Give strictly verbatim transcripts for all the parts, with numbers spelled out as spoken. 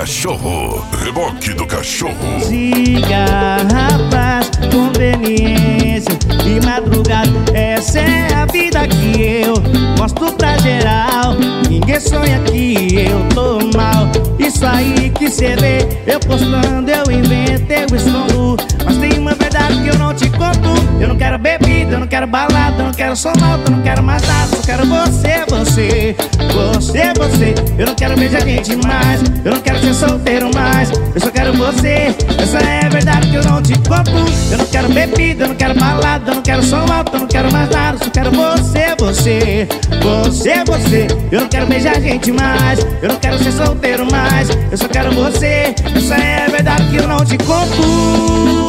cachorro, reboque do cachorro. Siga, rapaz, conveniência de madrugada. Essa é a vida que eu mostro pra geral. Ninguém sonha que eu tô mal. Isso aí que cê vê, eu postando, eu invento, eu escondo. Mas tem uma verdade que eu não te conto. Eu não quero bebida, eu não quero balada, eu não quero som alto, eu não quero mais nada. Só quero você, você, você, você. Eu não quero beijar gente mais, eu não quero ser solteiro mais. Eu só quero você, essa é a verdade que eu não te conto. Eu não quero bebida, eu não quero balada, eu não quero som alto, eu não quero mais nada. Só quero você, você, você, você. Eu não quero beijar gente mais, eu não quero ser solteiro mais. Eu só quero você, essa é a verdade que eu não te conto.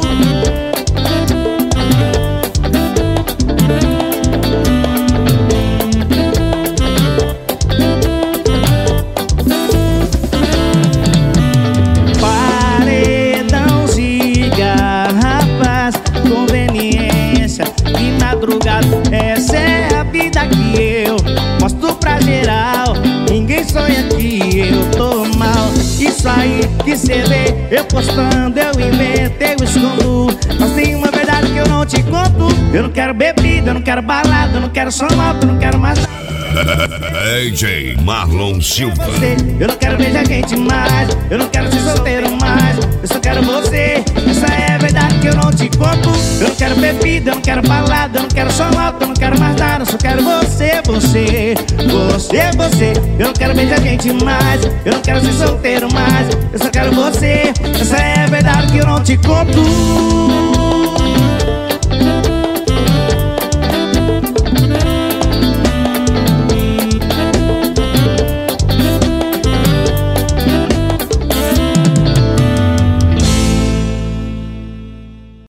Essa é a vida que eu mostro pra geral. Ninguém sonha que eu tô mal. Isso aí que cê vê, eu postando, eu invento, eu escondo. Mas tem uma verdade que eu não te conto. Eu não quero bebida, eu não quero balada, eu não quero som alto, eu não quero mais nada. D J Marlon Silva. Eu não quero beijar gente mais, eu não quero ser solteiro mais. Eu só quero você, essa é a verdade que eu não te conto. Eu não quero bebida, eu não quero balada, eu não quero som alto, eu não quero mais nada. Eu só quero você, você, você, você. Eu não quero beijar gente mais, eu não quero ser solteiro mais. Eu só quero você, essa é a verdade que eu não te conto.